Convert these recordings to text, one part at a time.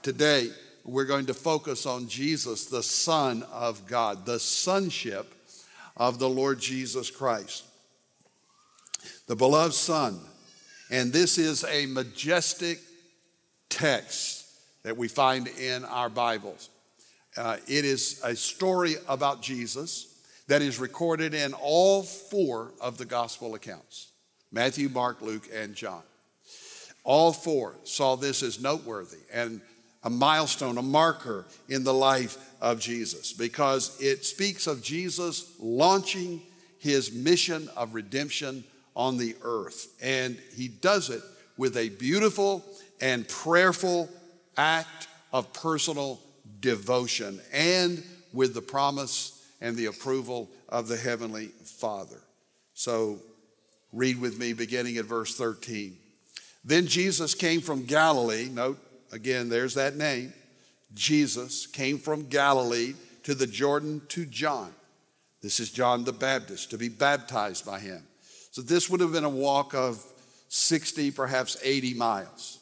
Today, we're going to focus on Jesus, the Son of God, the sonship of the Lord Jesus Christ, the beloved Son. And this is a majestic text that we find in our Bibles. It is a story about Jesus that is recorded in all four of the gospel accounts: Matthew, Mark, Luke, and John. All four saw this as noteworthy and a milestone, a marker in the life of Jesus, because it speaks of Jesus launching his mission of redemption on the earth. And he does it with a beautiful and prayerful act of personal devotion, and with the promise and the approval of the Heavenly Father. So read with me beginning at verse 13. Then Jesus came from Galilee. Note again, there's that name. Jesus came from Galilee to the Jordan to John. This is John the Baptist, to be baptized by him. So this would have been a walk of 60, perhaps 80 miles.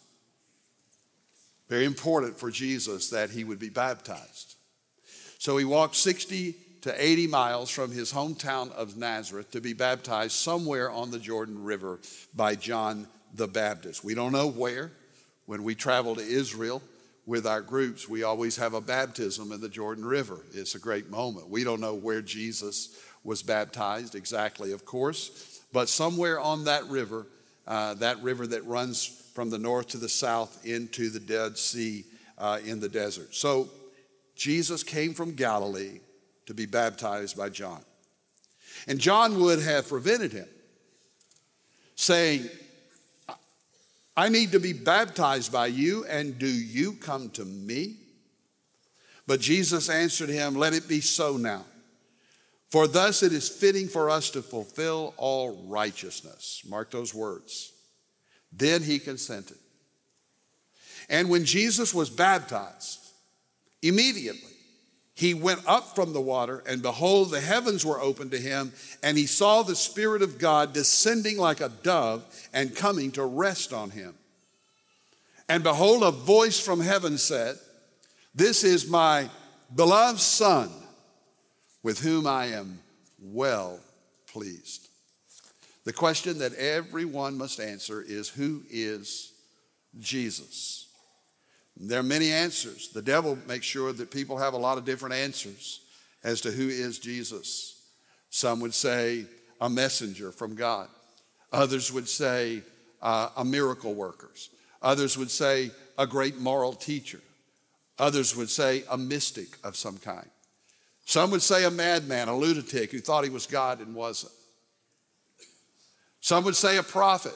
Very important for Jesus that he would be baptized. So he walked 60 to 80 miles from his hometown of Nazareth to be baptized somewhere on the Jordan River by John the Baptist. We don't know where. When we travel to Israel with our groups, we always have a baptism in the Jordan River. It's a great moment. We don't know where Jesus was baptized exactly, of course, but somewhere on that river that runs from the north to the south into the Dead Sea in the desert. So Jesus came from Galilee to be baptized by John. And John would have prevented him, saying, I need to be baptized by you, and do you come to me? But Jesus answered him, let it be so now. For thus it is fitting for us to fulfill all righteousness. Mark those words. Then he consented. And when Jesus was baptized, immediately he went up from the water, and behold, the heavens were opened to him, and he saw the Spirit of God descending like a dove and coming to rest on him. And behold, a voice from heaven said, this is my beloved Son, with whom I am well pleased. The question that everyone must answer is, who is Jesus? There are many answers. The devil makes sure that people have a lot of different answers as to who is Jesus. Some would say a messenger from God. Others would say a miracle worker. Others would say a great moral teacher. Others would say a mystic of some kind. Some would say a madman, a lunatic who thought he was God and wasn't. Some would say a prophet.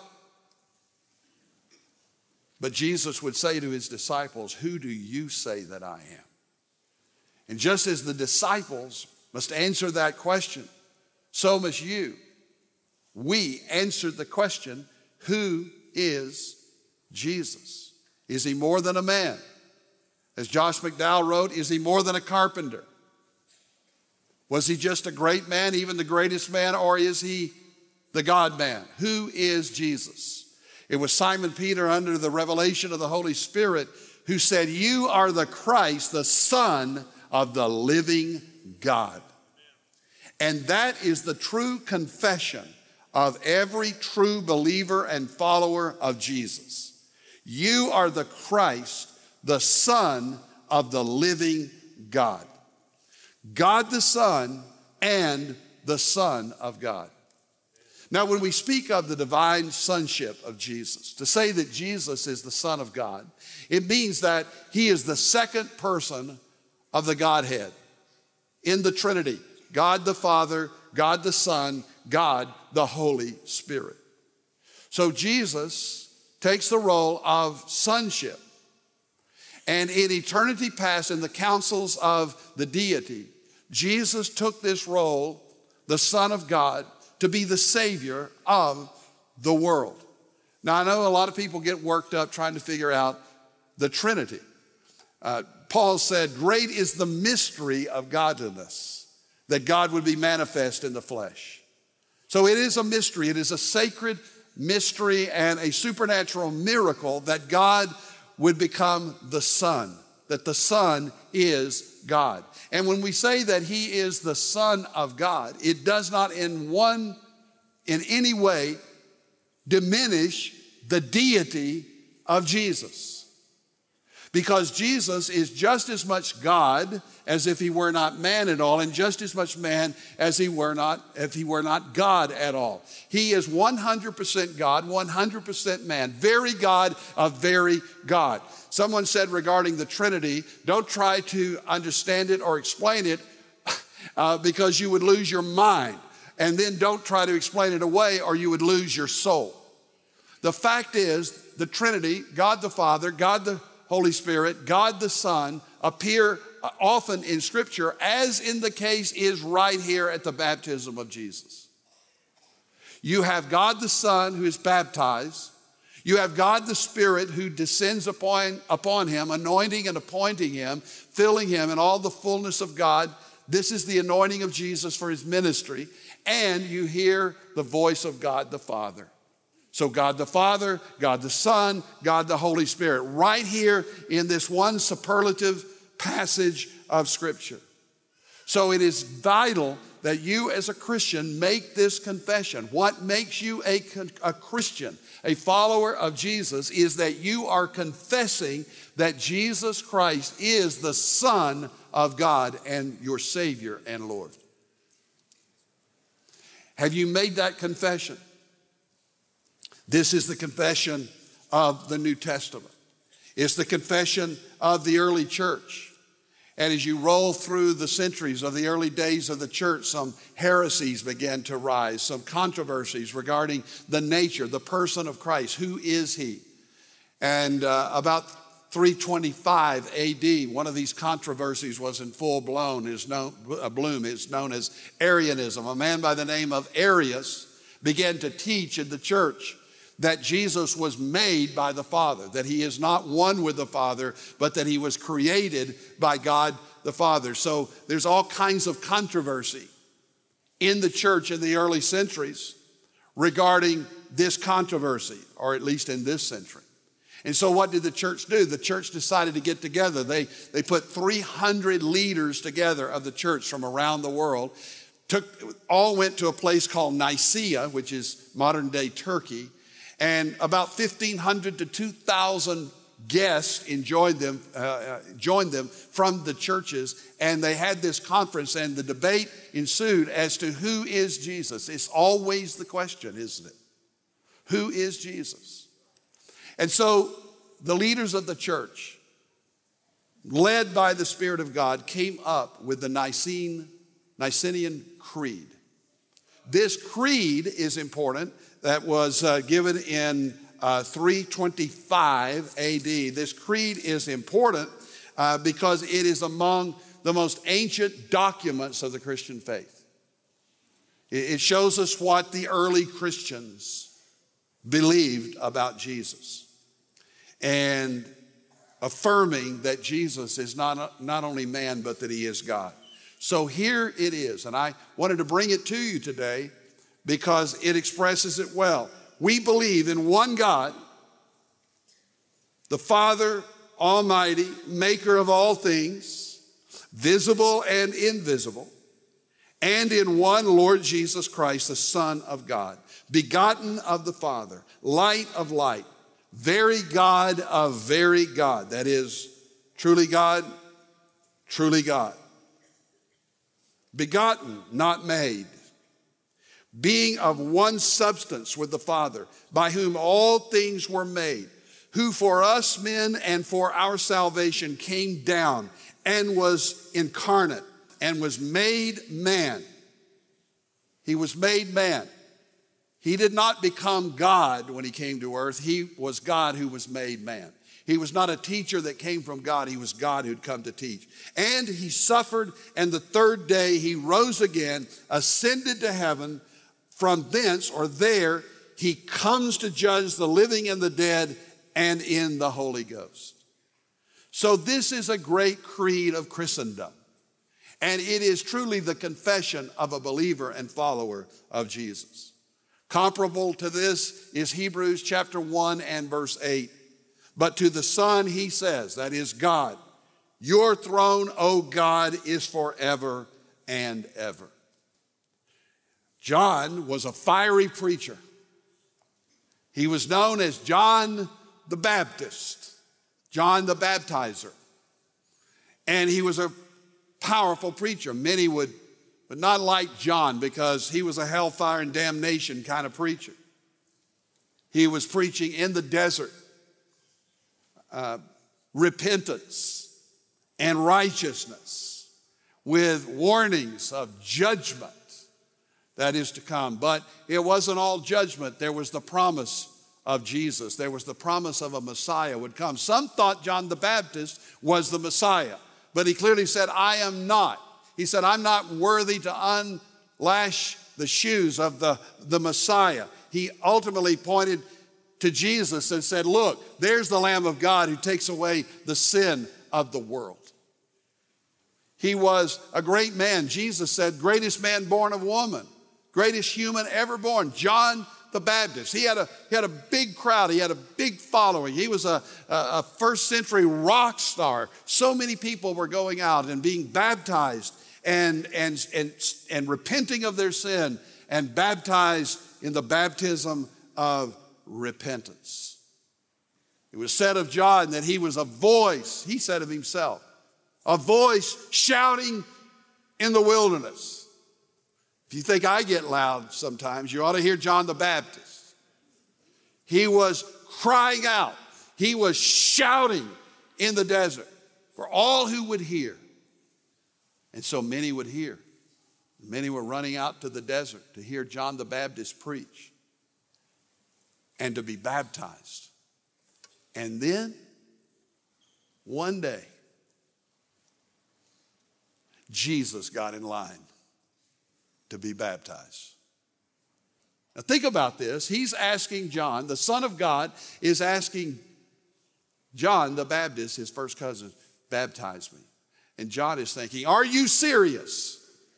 But Jesus would say to his disciples, who do you say that I am? And just as the disciples must answer that question, so must you. We answered the question, who is Jesus? Is he more than a man? As Josh McDowell wrote, is he more than a carpenter? Was he just a great man, even the greatest man, or is he the God man? Who is Jesus? It was Simon Peter, under the revelation of the Holy Spirit, who said, you are the Christ, the Son of the living God. And that is the true confession of every true believer and follower of Jesus. You are the Christ, the Son of the living God. God the Son and the Son of God. Now, when we speak of the divine sonship of Jesus, to say that Jesus is the Son of God, it means that he is the second person of the Godhead in the Trinity. God the Father, God the Son, God the Holy Spirit. So Jesus takes the role of sonship. And in eternity past, in the councils of the deity, Jesus took this role, the Son of God, to be the Savior of the world. Now, I know a lot of people get worked up trying to figure out the Trinity. Paul said, great is the mystery of godliness, that God would be manifest in the flesh. So it is a mystery. It is a sacred mystery and a supernatural miracle that God would become the Son, that the Son is God. And when we say that he is the Son of God, it does not in any way diminish the deity of Jesus. Because Jesus is just as much God as if he were not man at all, and just as much man as if he were not God at all. He is 100% God, 100% man, very God of very God. Someone said regarding the Trinity, don't try to understand it or explain it because you would lose your mind. And then don't try to explain it away or you would lose your soul. The fact is, the Trinity, God the Father, God the Holy Spirit, God the Son, appear often in Scripture, as in the case is right here at the baptism of Jesus. You have God the Son who is baptized. You have God the Spirit who descends upon him, anointing and appointing him, filling him in all the fullness of God. This is the anointing of Jesus for his ministry. And you hear the voice of God the Father. So God the Father, God the Son, God the Holy Spirit, right here in this one superlative passage of Scripture. So it is vital that you as a Christian make this confession. What makes you a Christian, a follower of Jesus, is that you are confessing that Jesus Christ is the Son of God and your Savior and Lord. Have you made that confession? This is the confession of the New Testament. It's the confession of the early church. And as you roll through the centuries of the early days of the church, some heresies began to rise, some controversies regarding the nature, the person of Christ. Who is he? And about 325 AD, one of these controversies was in full bloom. It's known as Arianism. A man by the name of Arius began to teach in the church that Jesus was made by the Father, that he is not one with the Father, but that he was created by God the Father. So there's all kinds of controversy in the church in the early centuries regarding this controversy, or at least in this century. And so what did the church do? The church decided to get together. They put 300 leaders together of the church from around the world, all went to a place called Nicaea, which is modern day Turkey, and about 1,500 to 2,000 guests joined them from the churches, and they had this conference, and the debate ensued as to who is Jesus. It's always the question, isn't it? Who is Jesus? And so the leaders of the church, led by the Spirit of God, came up with the Nicene Creed. This creed is important. That was given in 325 AD. This creed is important because it is among the most ancient documents of the Christian faith. It shows us what the early Christians believed about Jesus, and affirming that Jesus is not only man, but that he is God. So here it is, and I wanted to bring it to you today because it expresses it well. We believe in one God, the Father Almighty, maker of all things, visible and invisible, and in one Lord Jesus Christ, the Son of God, begotten of the Father, light of light, very God of very God. That is, truly God, truly God. Begotten, not made. Being of one substance with the Father, by whom all things were made, who for us men and for our salvation came down and was incarnate and was made man. He was made man. He did not become God when he came to earth. He was God who was made man. He was not a teacher that came from God. He was God who'd come to teach. And he suffered, and the third day he rose again, ascended to heaven. From thence, or there, he comes to judge the living and the dead, and in the Holy Ghost. So this is a great creed of Christendom. And it is truly the confession of a believer and follower of Jesus. Comparable to this is Hebrews chapter 1 and verse 8. But to the Son he says, that is God, your throne, O God, is forever and ever. John was a fiery preacher. He was known as John the Baptist, John the Baptizer. And he was a powerful preacher. Many would not like John because he was a hellfire and damnation kind of preacher. He was preaching in the desert repentance and righteousness with warnings of judgment that is to come. But it wasn't all judgment. There was the promise of Jesus. There was the promise of a Messiah would come. Some thought John the Baptist was the Messiah, but he clearly said, I am not. He said, I'm not worthy to unlash the shoes of the Messiah. He ultimately pointed to Jesus and said, look, there's the Lamb of God who takes away the sin of the world. He was a great man. Jesus said, greatest man born of woman, greatest human ever born, John the Baptist. He had a big crowd. He had a big following. He was a first century rock star. So many people were going out and being baptized and repenting of their sin and baptized in the baptism of repentance. It was said of John that he was a voice, he said of himself, a voice shouting in the wilderness. If you think I get loud sometimes, you ought to hear John the Baptist. He was crying out. He was shouting in the desert for all who would hear. And so many would hear. Many were running out to the desert to hear John the Baptist preach and to be baptized. And then, one day, Jesus got in line to be baptized. Now think about this. He's asking John, the Son of God, is asking John the Baptist, his first cousin, baptize me. And John is thinking, are you serious?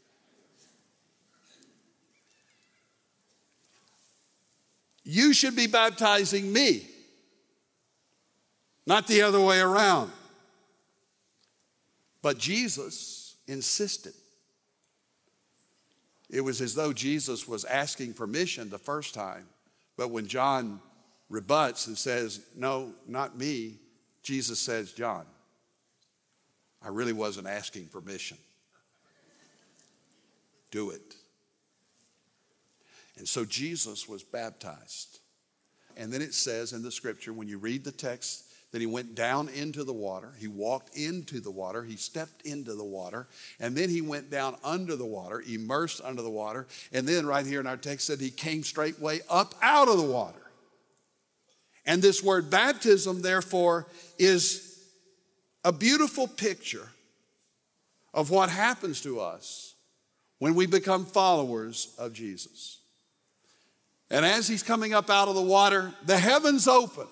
You should be baptizing me, not the other way around. But Jesus insisted. It was as though Jesus was asking permission the first time. But when John rebuts and says, no, not me, Jesus says, John, I really wasn't asking permission. Do it. And so Jesus was baptized. And then it says in the scripture, when you read the text, that he went down into the water. He walked into the water. He stepped into the water. And then he went down under the water, immersed under the water. And then right here in our text said he came straightway up out of the water. And this word baptism, therefore, is a beautiful picture of what happens to us when we become followers of Jesus. And as he's coming up out of the water, the heavens open.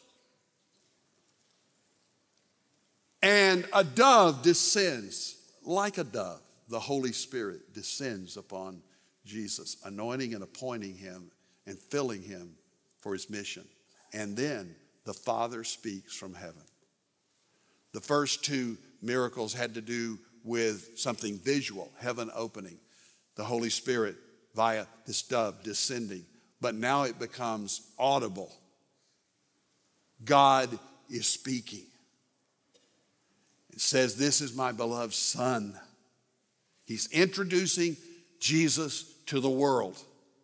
And a dove descends like a dove. The Holy Spirit descends upon Jesus, anointing and appointing him and filling him for his mission. And then the Father speaks from heaven. The first two miracles had to do with something visual, heaven opening, the Holy Spirit via this dove descending. But now it becomes audible. God is speaking. It says, this is my beloved Son. He's introducing Jesus to the world.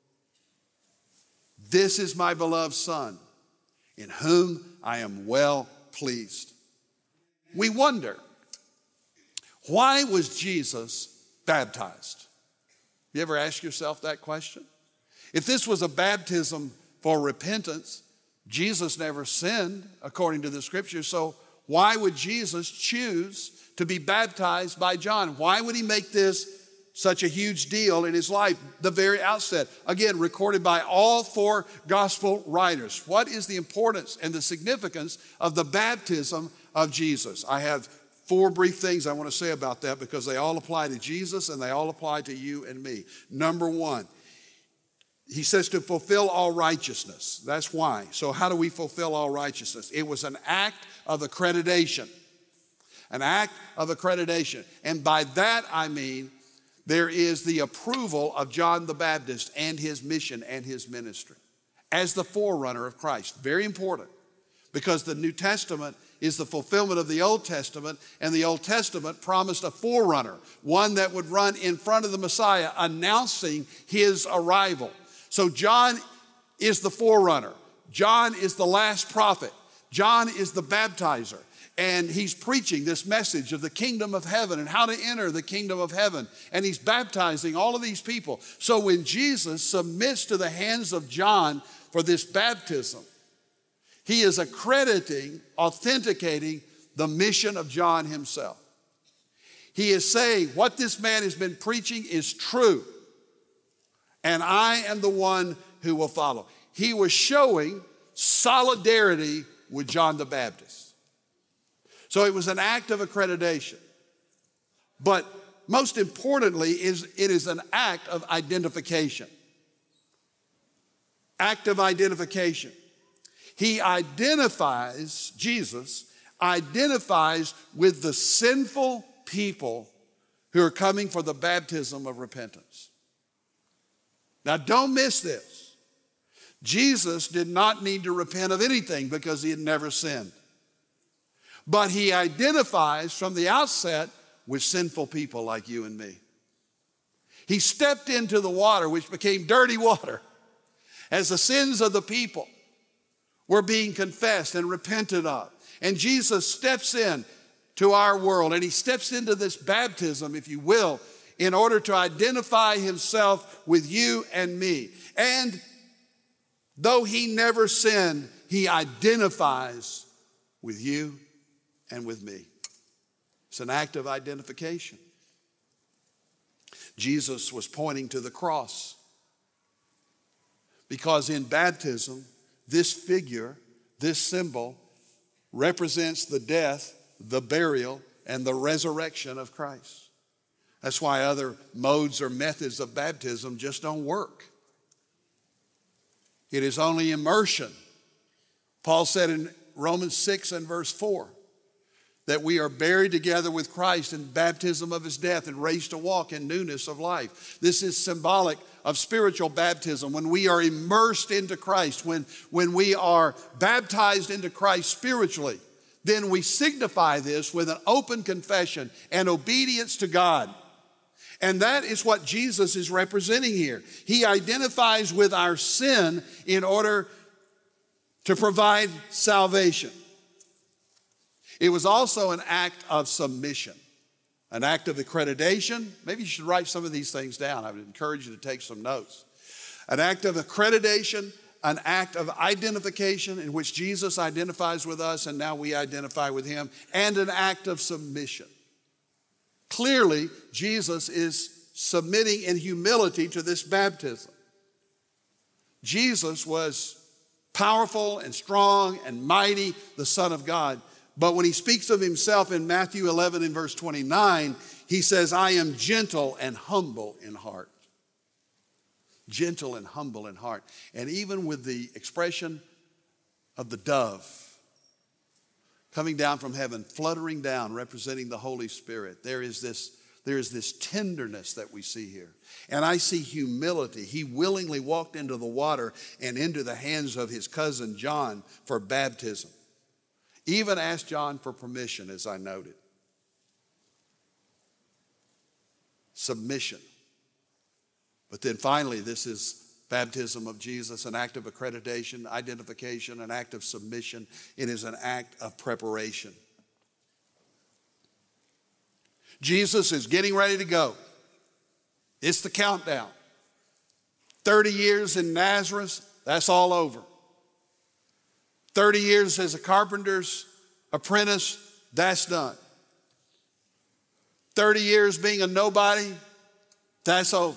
This is my beloved Son, in whom I am well pleased. We wonder, why was Jesus baptized? You ever ask yourself that question? If this was a baptism for repentance, Jesus never sinned according to the scripture, so why would Jesus choose to be baptized by John? Why would he make this such a huge deal in his life, the very outset? Again, recorded by all four gospel writers. What is the importance and the significance of the baptism of Jesus? I have four brief things I want to say about that because they all apply to Jesus and they all apply to you and me. Number one, He says to fulfill all righteousness. That's why. So how do we fulfill all righteousness? It was an act of accreditation. An act of accreditation. And by that I mean there is the approval of John the Baptist and his mission and his ministry as the forerunner of Christ. Very important, because the New Testament is the fulfillment of the Old Testament, and the Old Testament promised a forerunner, one that would run in front of the Messiah, announcing his arrival. So John is the forerunner. John is the last prophet. John is the baptizer. And he's preaching this message of the kingdom of heaven and how to enter the kingdom of heaven. And he's baptizing all of these people. So when Jesus submits to the hands of John for this baptism, he is accrediting, authenticating the mission of John himself. He is saying what this man has been preaching is true, and I am the one who will follow. He was showing solidarity with John the Baptist. So it was an act of accreditation. But most importantly, it is an act of identification. Act of identification. He identifies, Jesus identifies with the sinful people who are coming for the baptism of repentance. Now don't miss this. Jesus did not need to repent of anything because he had never sinned. But he identifies from the outset with sinful people like you and me. He stepped into the water, which became dirty water, as the sins of the people were being confessed and repented of. And Jesus steps in to our world, and he steps into this baptism, if you will, in order to identify himself with you and me. And though he never sinned, he identifies with you and with me. It's an act of identification. Jesus was pointing to the cross, because in baptism, this figure, this symbol, represents the death, the burial, and the resurrection of Christ. That's why other modes or methods of baptism just don't work. It is only immersion. Paul said in Romans 6 and verse 4 that we are buried together with Christ in baptism of his death and raised to walk in newness of life. This is symbolic of spiritual baptism. When we are immersed into Christ, when we are baptized into Christ spiritually, then we signify this with an open confession and obedience to God. And that is what Jesus is representing here. He identifies with our sin in order to provide salvation. It was also an act of submission, an act of accreditation. Maybe you should write some of these things down. I would encourage you to take some notes. An act of accreditation, an act of identification in which Jesus identifies with us and now we identify with him, and an act of submission. Clearly, Jesus is submitting in humility to this baptism. Jesus was powerful and strong and mighty, the Son of God. But when he speaks of himself in Matthew 11 and verse 29, he says, I am gentle and humble in heart. Gentle and humble in heart. And even with the expression of the dove coming down from heaven, fluttering down, representing the Holy Spirit, there is this tenderness that we see here. And I see humility. He willingly walked into the water and into the hands of his cousin John for baptism. Even asked John for permission, as I noted. Submission. But then finally, this is baptism of Jesus, an act of accreditation, identification, an act of submission. It is an act of preparation. Jesus is getting ready to go. It's the countdown. 30 years in Nazareth, that's all over. 30 years as a carpenter's apprentice, that's done. 30 years being a nobody, that's over.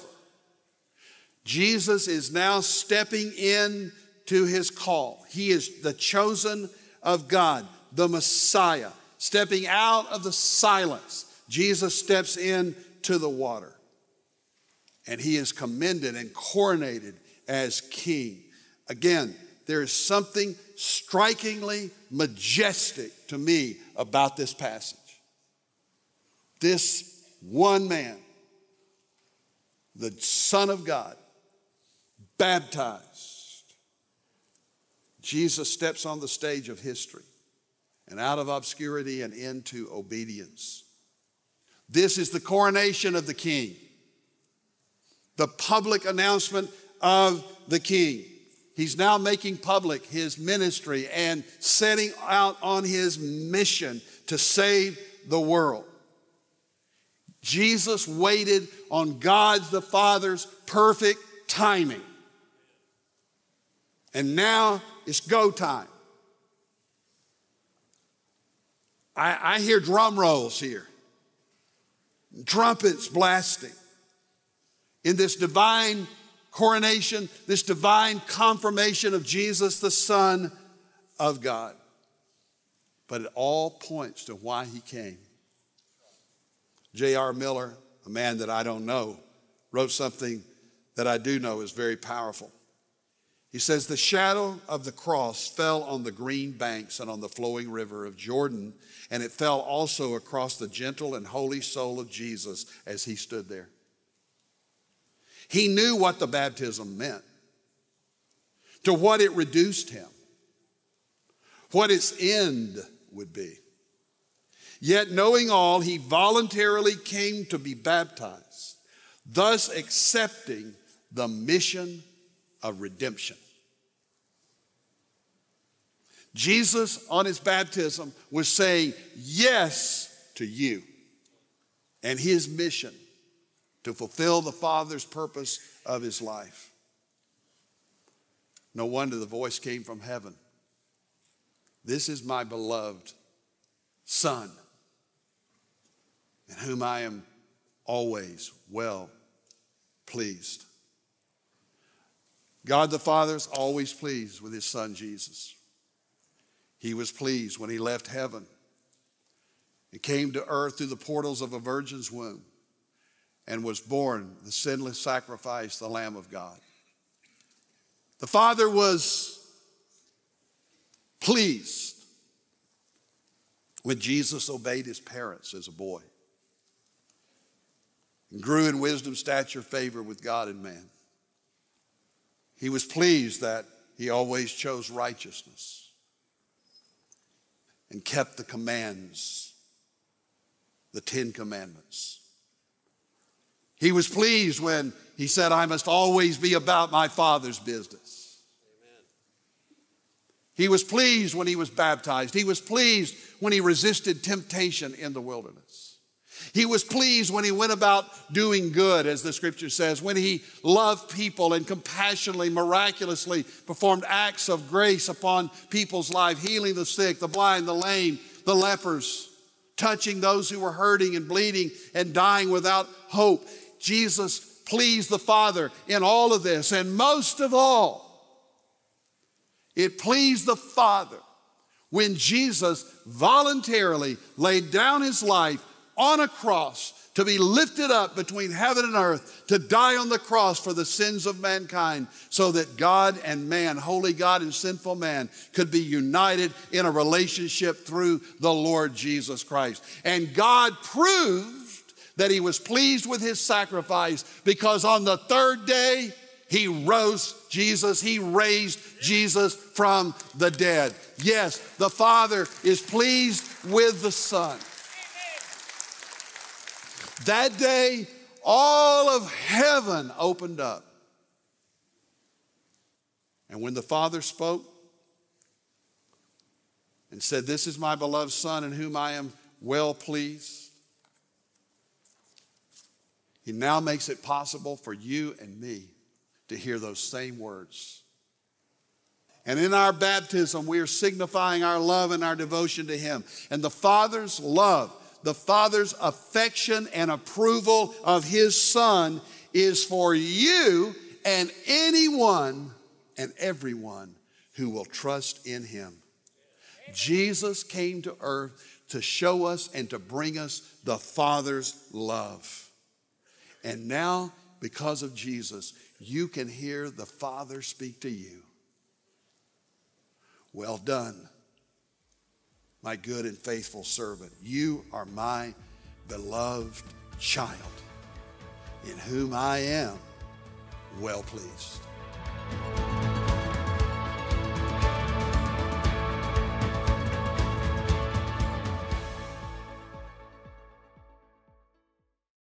Jesus is now stepping in to his call. He is the chosen of God, the Messiah, stepping out of the silence. Jesus steps into the water, and he is commended and coronated as king. Again, there is something strikingly majestic to me about this passage. This one man, the Son of God, baptized. Jesus steps on the stage of history and out of obscurity and into obedience. This is the coronation of the king, the public announcement of the king. He's now making public his ministry and setting out on his mission to save the world. Jesus waited on God the Father's perfect timing. And now it's go time. I hear drum rolls here, trumpets blasting. In this divine coronation, this divine confirmation of Jesus, the Son of God. But it all points to why he came. J.R. Miller, a man that I don't know, wrote something that I do know is very powerful. He says, the shadow of the cross fell on the green banks and on the flowing river of Jordan, and it fell also across the gentle and holy soul of Jesus as he stood there. He knew what the baptism meant, to what it reduced him, what its end would be. Yet knowing all, he voluntarily came to be baptized, thus accepting the mission of redemption. Jesus on his baptism was saying yes to you and his mission to fulfill the Father's purpose of his life. No wonder the voice came from heaven. This is my beloved Son, in whom I am always well pleased. God the Father is always pleased with his Son Jesus. He was pleased when he left heaven and came to earth through the portals of a virgin's womb and was born the sinless sacrifice, the Lamb of God. The Father was pleased when Jesus obeyed his parents as a boy and grew in wisdom, stature, favor with God and man. He was pleased that he always chose righteousness and kept the commands, the 10 Commandments. He was pleased when he said, I must always be about my Father's business. Amen. He was pleased when he was baptized. He was pleased when he resisted temptation in the wilderness. He was pleased when he went about doing good, as the scripture says, when he loved people and compassionately, miraculously performed acts of grace upon people's life, healing the sick, the blind, the lame, the lepers, touching those who were hurting and bleeding and dying without hope. Jesus pleased the Father in all of this. And most of all, it pleased the Father when Jesus voluntarily laid down his life on a cross to be lifted up between heaven and earth, to die on the cross for the sins of mankind, so that God and man, holy God and sinful man, could be united in a relationship through the Lord Jesus Christ. And God proved that he was pleased with his sacrifice, because on the third day, he raised Jesus from the dead. Yes, the Father is pleased with the Son. That day, all of heaven opened up. And when the Father spoke and said, this is my beloved Son in whom I am well pleased, he now makes it possible for you and me to hear those same words. And in our baptism, we are signifying our love and our devotion to him. And the Father's love, the Father's affection and approval of his Son is for you and anyone and everyone who will trust in him. Jesus came to earth to show us and to bring us the Father's love. And now because of Jesus, you can hear the Father speak to you. Well done, my good and faithful servant. You are my beloved child, in whom I am well pleased.